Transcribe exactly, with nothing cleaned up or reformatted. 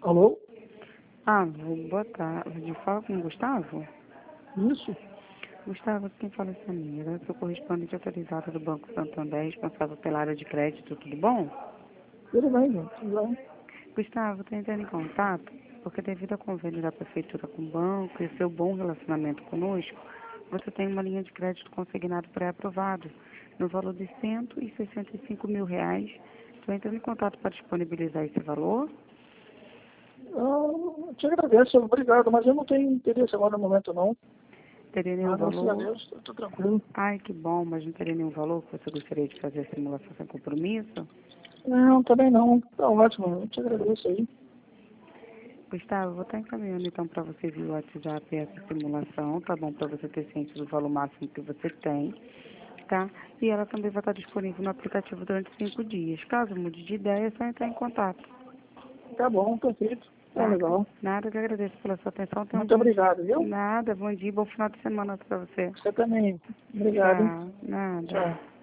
Alô? Ah, vou botar. De fala com o Gustavo? Isso? Gustavo, quem fala é Samira. Eu sou correspondente autorizada do Banco Santander, responsável pela área de crédito, tudo bom? Tudo bem, gente. Tudo bem. Gustavo, estou entrando em contato porque devido ao convênio da Prefeitura com o banco e seu bom relacionamento conosco, você tem uma linha de crédito consignado pré-aprovado no valor de cento e sessenta e cinco mil reais. Estou entrando em contato para disponibilizar esse valor. Ah, te agradeço, obrigado, mas eu não tenho interesse agora no momento, não. Teria nenhum Ah, graças a valor? Deus, estou tranquilo. Ai, que bom, mas não teria nenhum valor que você gostaria de fazer a simulação sem compromisso? Não, também não. Tá ótimo, eu te agradeço aí. Gustavo, vou estar encaminhando então para você via WhatsApp essa simulação, tá bom? Para você ter ciência do valor máximo que você tem, tá? E ela também vai estar disponível no aplicativo durante cinco dias. Caso mude de ideia, é só entrar em contato, Tá bom, perfeito. Tá tá? legal. Nada, que agradeço pela sua atenção. Tenha um Muito bom dia. obrigado, viu? Nada, bom dia, bom final de semana para você. Você também. Obrigado. Tchau, nada. Tchau.